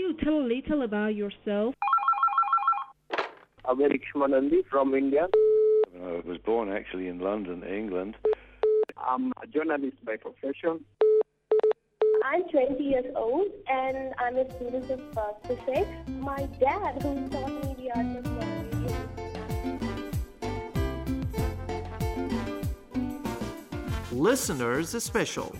you tell a little about yourself? Amerik Shmanandi from India. I was born actually in London, England. I'm a journalist by profession. I'm 20 years old and I'm a student of physics. My dad, who taught me the art of radio. Listeners Special.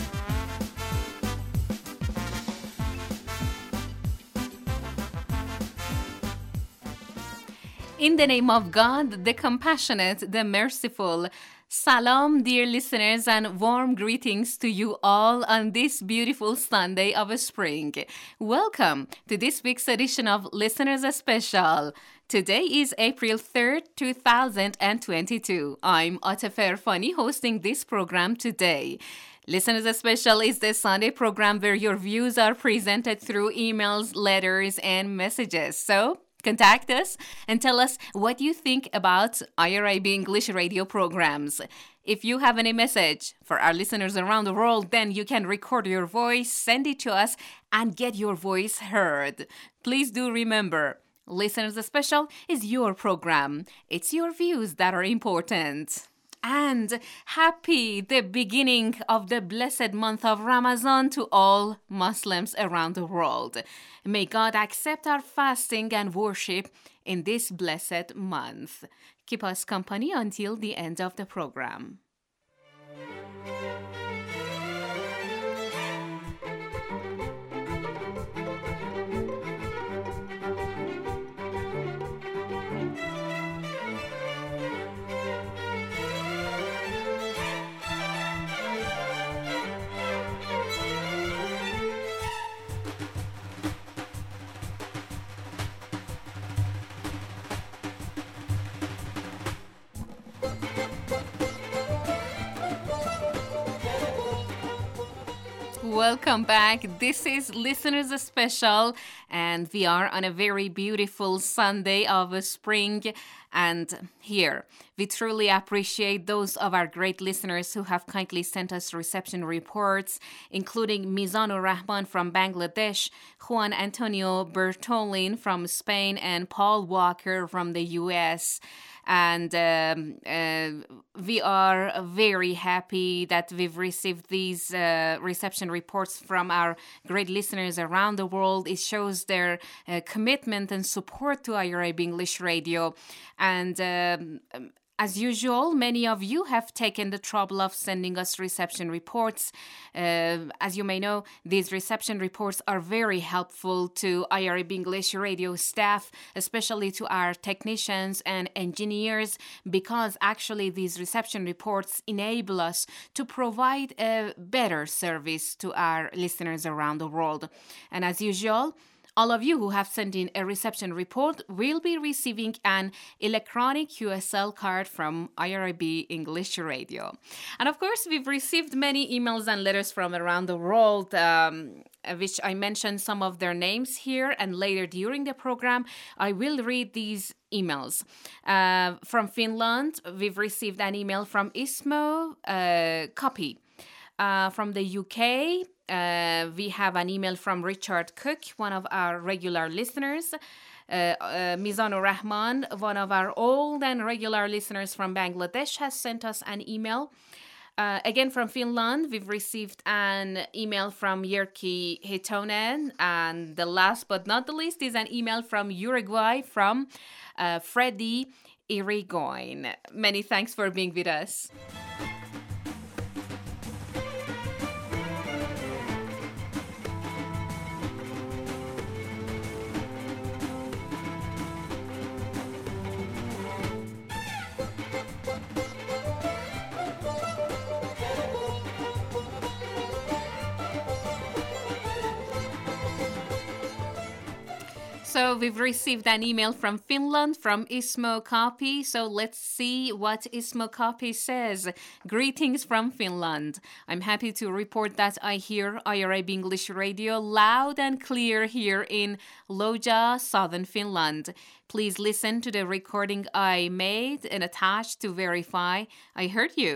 In the name of God, the compassionate, the merciful. Salam, dear listeners, and warm greetings to you all on this beautiful Sunday of spring. Welcome to this week's edition of Listeners Special. Today is April 3rd, 2022. I'm Atefer Fani hosting this program today. Listeners Special is the Sunday program where your views are presented through emails, letters, and messages. So, contact us and tell us what you think about IRIB English radio programs. If you have any message for our listeners around the world, then you can record your voice, send it to us, and get your voice heard. Please do remember, Listeners Special is your program. It's your views that are important. And happy the beginning of the blessed month of Ramadan to all Muslims around the world. May God accept our fasting and worship in this blessed month. Keep us company until the end of the program. Welcome back. This is Listeners Special, and we are on a very beautiful Sunday of spring. And here, we truly appreciate those of our great listeners who have kindly sent us reception reports, including Mizanur Rahman from Bangladesh, Juan Antonio Bertolin from Spain, and Paul Walker from the U.S., and we are very happy that we've received these reception reports from our great listeners around the world. It shows their commitment and support to IRIB English Radio. And as usual, many of you have taken the trouble of sending us reception reports. As you may know, these reception reports are very helpful to IRIB English radio staff, especially to our technicians and engineers, because actually these reception reports enable us to provide a better service to our listeners around the world. And as usual, all of you who have sent in a reception report will be receiving an electronic QSL card from IRIB English Radio. And of course, we've received many emails and letters from around the world, which I mentioned some of their names here, and later during the program, I will read these emails. From Finland, we've received an email from Ismo Copy. From the UK, we have an email from Richard Cook, one of our regular listeners. Mizanur Rahman, one of our old and regular listeners from Bangladesh, has sent us an email. Again, from Finland, we've received an email from Jyrki Hitonen. And the last but not the least is an email from Uruguay from Freddy Irigoyen. Many thanks for being with us. So we've received an email from Finland from Ismo Copy. So let's see what Ismo Copy says. Greetings from Finland. I'm happy to report that I hear IRIB English Radio loud and clear here in Lohja, southern Finland. Please listen to the recording I made and attached to verify I heard you.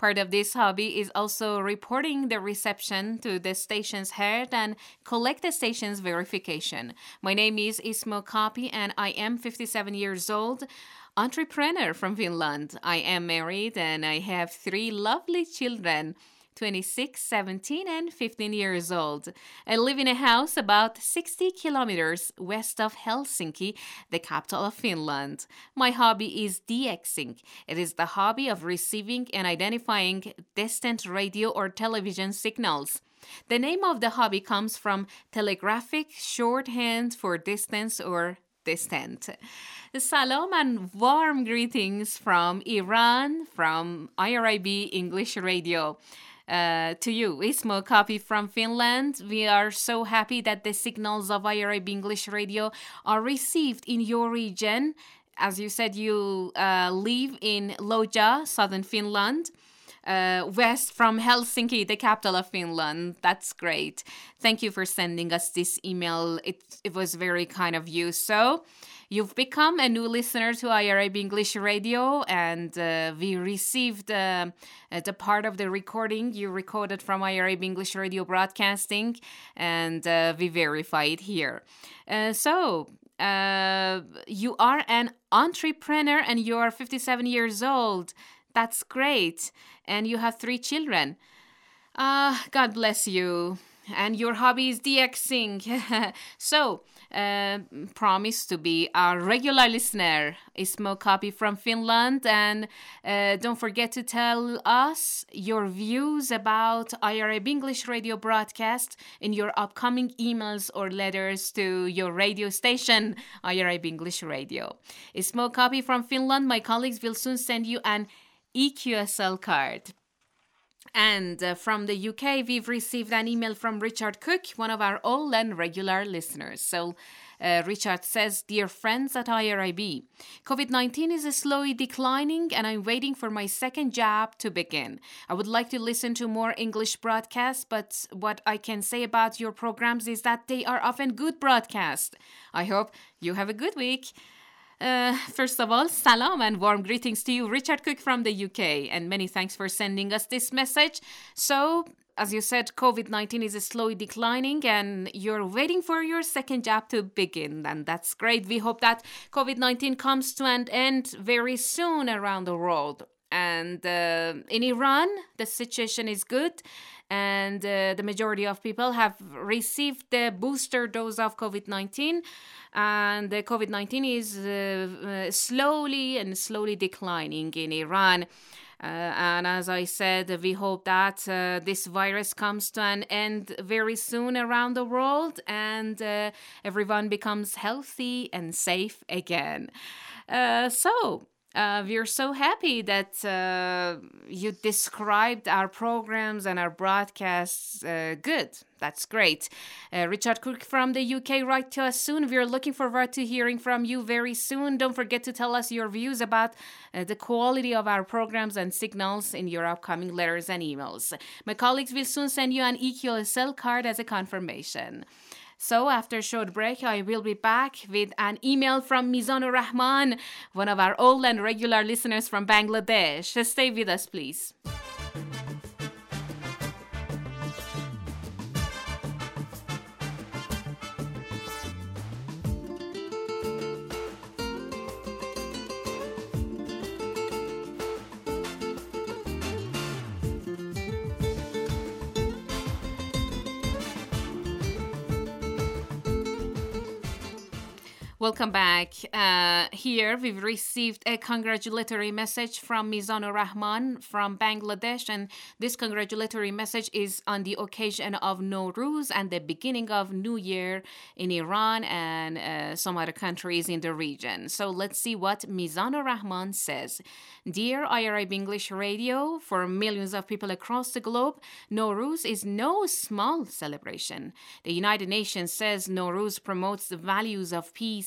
Part of this hobby is also reporting the reception to the station's head and collect the station's verification. My name is Ismo Kapi and I am 57 years old, entrepreneur from Finland. I am married and I have 3 lovely children, 26, 17, and 15 years old. I live in a house about 60 kilometers west of Helsinki, the capital of Finland. My hobby is DXing. It is the hobby of receiving and identifying distant radio or television signals. The name of the hobby comes from telegraphic shorthand for distance or distant. Salam and warm greetings from Iran, from IRIB English Radio. To you, Ismo Kapi from Finland. We are so happy that the signals of IRIB English Radio are received in your region. As you said, you live in Lohja, southern Finland, west from Helsinki, the capital of Finland. That's great. Thank you for sending us this email. It was very kind of you. So, you've become a new listener to IRIB English Radio, and we received the part of the recording you recorded from IRIB English Radio Broadcasting, and we verify it here. So, you are an entrepreneur and you are 57 years old. That's great. And you have 3 children. God bless you. And your hobby is DXing. So, promise to be a regular listener. Ismo Kapi from Finland. And don't forget to tell us your views about IRIB English Radio broadcast in your upcoming emails or letters to your radio station, IRIB English Radio. Ismo Kapi from Finland. My colleagues will soon send you an EQSL card. And from the UK, we've received an email from Richard Cook, one of our old and regular listeners. So Richard says, Dear friends at IRIB, COVID-19 is slowly declining and I'm waiting for my second jab to begin. I would like to listen to more English broadcasts, but what I can say about your programs is that they are often good broadcasts. I hope you have a good week. First of all, salam and warm greetings to you, Richard Cook from the UK, and many thanks for sending us this message. So, as you said, COVID-19 is slowly declining and you're waiting for your second jab to begin, and that's great. We hope that COVID-19 comes to an end very soon around the world. And in Iran, the situation is good, and the majority of people have received the booster dose of COVID-19, and the COVID-19 is slowly declining in Iran. And as I said, we hope that this virus comes to an end very soon around the world and everyone becomes healthy and safe again. We're so happy that you described our programs and our broadcasts good. That's great. Richard Cook from the UK, write to us soon. We're looking forward to hearing from you very soon. Don't forget to tell us your views about the quality of our programs and signals in your upcoming letters and emails. My colleagues will soon send you an EQSL card as a confirmation. So after a short break, I will be back with an email from Mizanur Rahman, one of our old and regular listeners from Bangladesh. Stay with us, please. Welcome back. Here we've received a congratulatory message from Mizanur Rahman from Bangladesh, and this congratulatory message is on the occasion of Nowruz and the beginning of New Year in Iran and some other countries in the region. So let's see what Mizanur Rahman says. Dear IRIB English Radio, for millions of people across the globe, Nowruz is no small celebration. The United Nations says Nowruz promotes the values of peace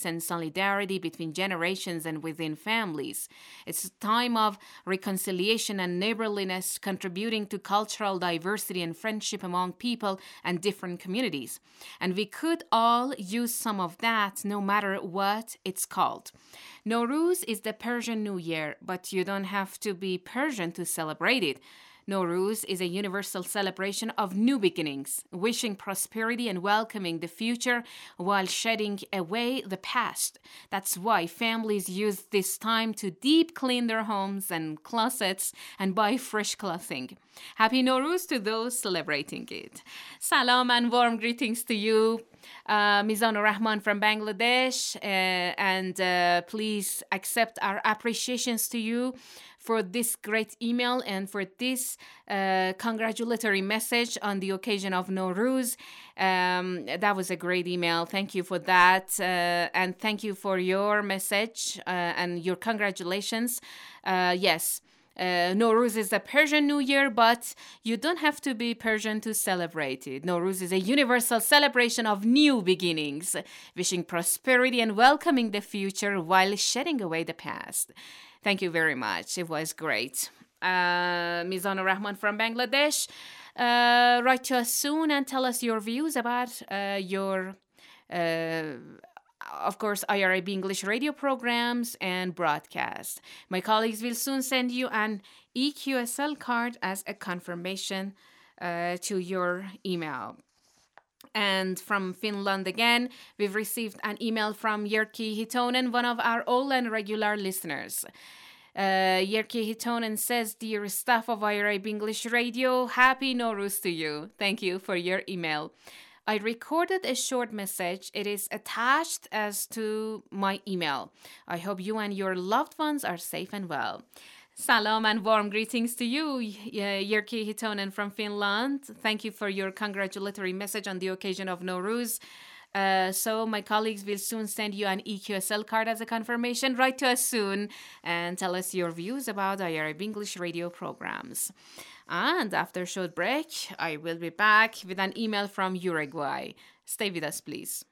peace and solidarity between generations and within families. It's a time of reconciliation and neighborliness, contributing to cultural diversity and friendship among people and different communities. And we could all use some of that, no matter what it's called. Nowruz is the Persian New Year, but you don't have to be Persian to celebrate it. Nowruz is a universal celebration of new beginnings, wishing prosperity and welcoming the future while shedding away the past. That's why families use this time to deep clean their homes and closets and buy fresh clothing. Happy Nowruz to those celebrating it. Salam and warm greetings to you, Mizanur Rahman from Bangladesh, and please accept our appreciations to you for this great email and for this congratulatory message on the occasion of Nowruz. That was a great email. Thank you for that. And thank you for your message and your congratulations. Yes. Nowruz is the Persian New Year, but you don't have to be Persian to celebrate it. Nowruz is a universal celebration of new beginnings, wishing prosperity and welcoming the future while shedding away the past. Thank you very much. It was great. Mizanur Rahman from Bangladesh, write to us soon and tell us your views about your of course, IRIB English radio programs and broadcast. My colleagues will soon send you an EQSL card as a confirmation to your email. And from Finland again, we've received an email from Yerki Hitonen, one of our old and regular listeners. Yerki Hitonen says, "Dear staff of IRIB English Radio, Happy Nowruz to you. Thank you for your email. I recorded a short message. It is attached as to my email. I hope you and your loved ones are safe and well." Salam and warm greetings to you, Yerki Hitonen from Finland. Thank you for your congratulatory message on the occasion of Nowruz. So my colleagues will soon send you an EQSL card as a confirmation. Write to us soon and tell us your views about IRIB English radio programs. And after a short break, I will be back with an email from Uruguay. Stay with us, please.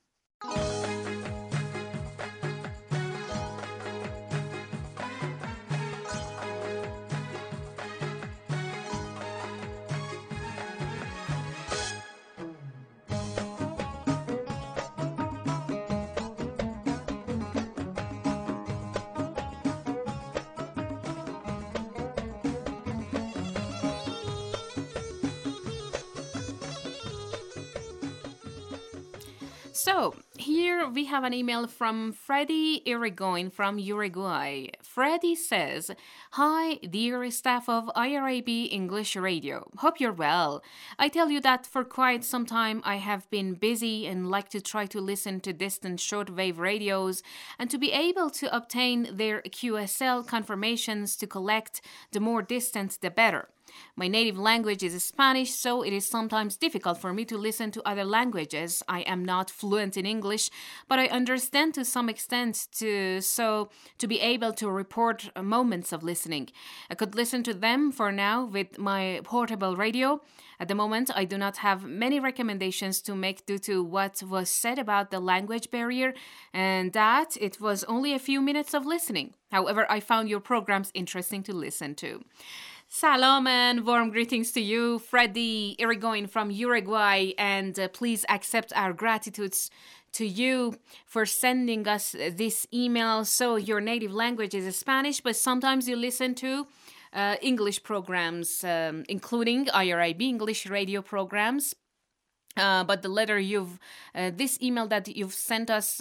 So, here we have an email from Freddy Irigoyen from Uruguay. Freddy says, "Hi, dear staff of IRIB English Radio. Hope you're well. I tell you that for quite some time I have been busy and like to try to listen to distant shortwave radios and to be able to obtain their QSL confirmations to collect the more distant the better. My native language is Spanish, so it is sometimes difficult for me to listen to other languages. I am not fluent in English, but I understand to some extent to be able to report moments of listening. I could listen to them for now with my portable radio. At the moment, I do not have many recommendations to make due to what was said about the language barrier and that it was only a few minutes of listening. However, I found your programs interesting to listen to." Salam and warm greetings to you, Freddy Irigoyen from Uruguay, and please accept our gratitudes to you for sending us this email. So your native language is Spanish, but sometimes you listen to English programs, including IRIB English radio programs. But this email that you've sent us,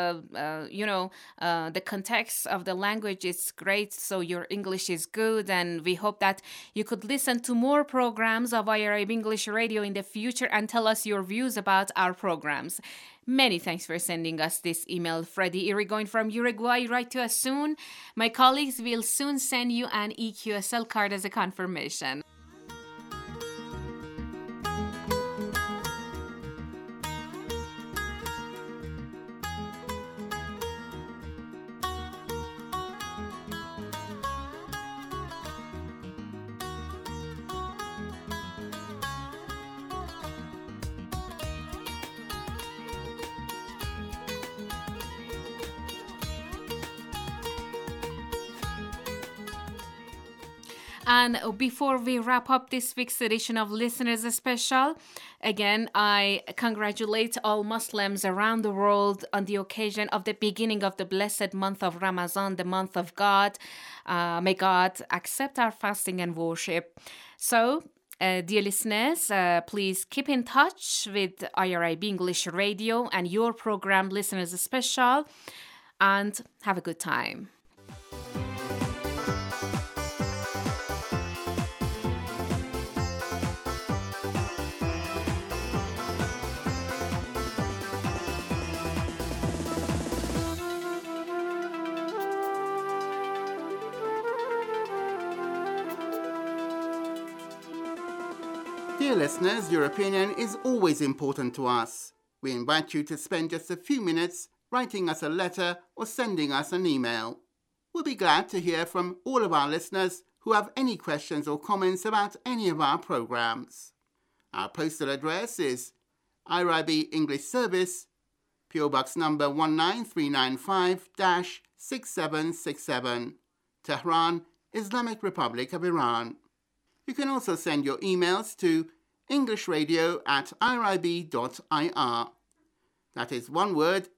the context of the language is great, so your English is good, and we hope that you could listen to more programs of IRIB English Radio in the future and tell us your views about our programs. Many thanks for sending us this email, Freddy Irigoyen from Uruguay. Write to us soon. My colleagues will soon send you an EQSL card as a confirmation. And before we wrap up this week's edition of Listeners Special, again, I congratulate all Muslims around the world on the occasion of the beginning of the blessed month of Ramadan, the month of God. May God accept our fasting and worship. So, dear listeners, please keep in touch with IRIB English Radio and your program Listeners Special, and have a good time. Dear listeners, your opinion is always important to us. We invite you to spend just a few minutes writing us a letter or sending us an email. We'll be glad to hear from all of our listeners who have any questions or comments about any of our programs. Our postal address is IRIB English Service, PO Box number 19395-6767, Tehran, Islamic Republic of Iran. You can also send your emails to englishradio@irib.ir. That is one word,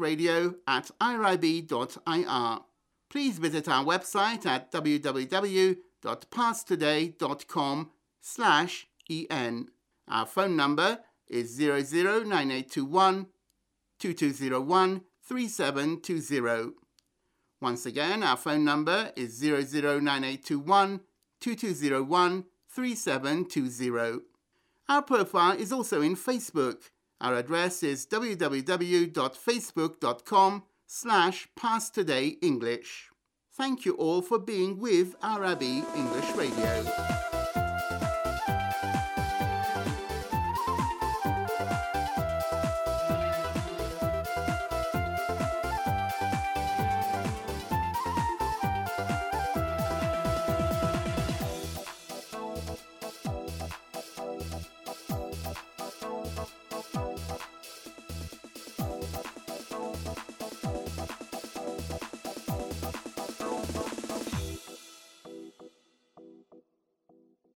englishradio@irib.ir. Please visit our website at www.passtoday.com/en. Our phone number is 009821 2201 3720. Once again, our phone number is 009821 2201 3720. Our profile is also in Facebook. Our address is www.facebook.com/PasTodayEnglish. Thank you all for being with IRIB English Radio.